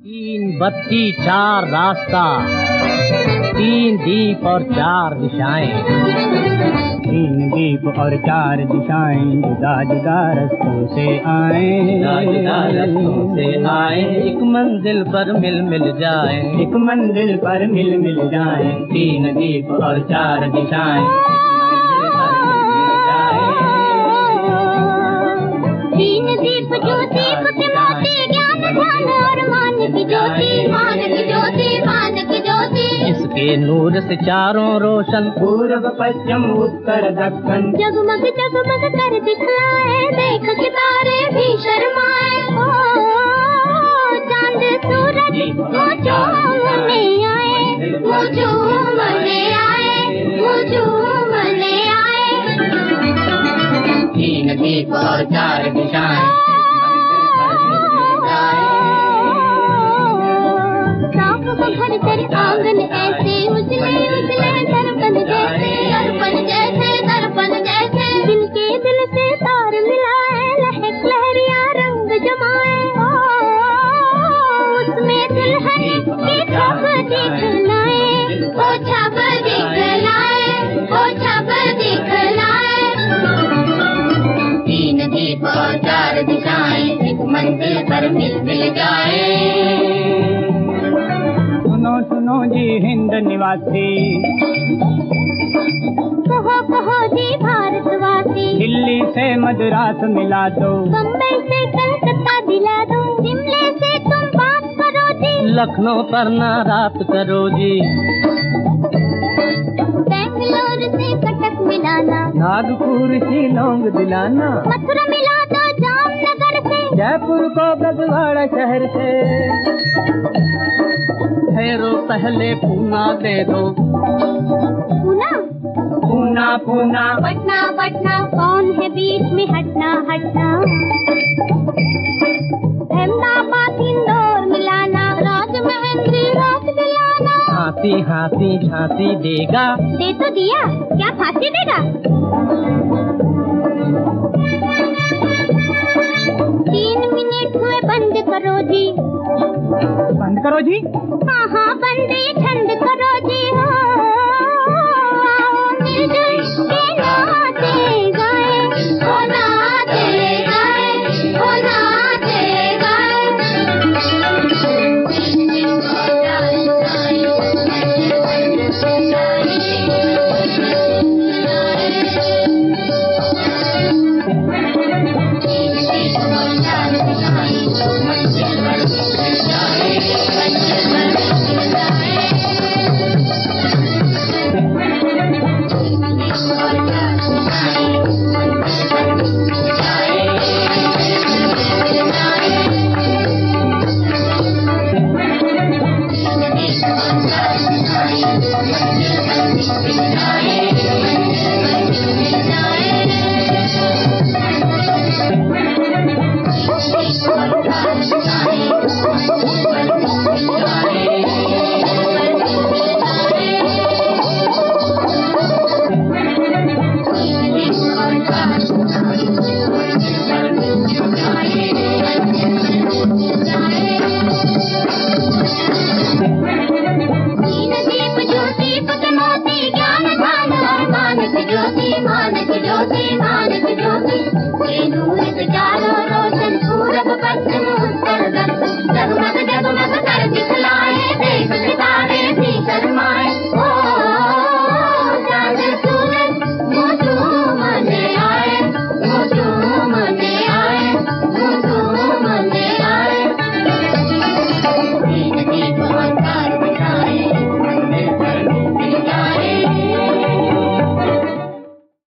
तीन बत्ती चार रास्ता, तीन दीप और चार दिशाएं, तीन दीप और चार दिशाएं जुदा जुदा रस्तों से आए, जुदा जुदा रस्तों से आए, एक मंजिल पर मिल मिल जाए, एक मंजिल पर मिल मिल जाए। तीन दीप और चार दिशाएं, तीन दीप जो दीप के मोती, ज्ञान ध्यान और मान की ज्योति, मान की ज्योति, मान की ज्योति। इसके नूर से चारों रोशन, पूर्व पश्चिम उत्तर दक्षिण, जगमग जगमग कर दिखलाए, देख के तारे भी शर्माए। ओ चांद सूरज वो झूमने आए, वो झूमने आए, वो झूमने आए। तीन दीप और चार दिशाएं, साफ घर तेरे आंगन ऐसे उजले उजले दर्पण जैसे, दर्पण जैसे, दर्पण जैसे। दिल के दिल से तार मिलाए, लहक लहरिया रंग जमाए। ओ उसमें दुल्हन की छाप दिखलाए, ओ छाप दिखलाए, ओ छाप दिखलाए। तीन दीप और चार दिशाएं, एक मंजिल पर मिल मिल जाए। सुनो सुनो जी हिंद निवासी, कहो कहो जी भारतवासी। दिल्ली से मद्रास मिला दो, बम्बई से कलकत्ता दिला दो, शिमले से तुम बात करो जी, लखनऊ पर ना रात करो जी, बेंगलोर से कटक मिलाना, नागपुर शिलोंग दिलाना, मथुरा मिला दो जामनगर से, जयपुर को गगवाड़ा शहर से। ठहरो पहले पूना दे दो, पूना पूना पूना, पटना पटना, कौन है बीच में हटना हटना। अहमदाबाद इंदौर मिलाना, राजमहेंद्री रात दिलाना। हाथी हाथी झांसी देगा, दे तो दिया, क्या फांसी देगा। 3 मिनट हुए, बंद करो जी, बंद करो जी। हाँ हाँ बंद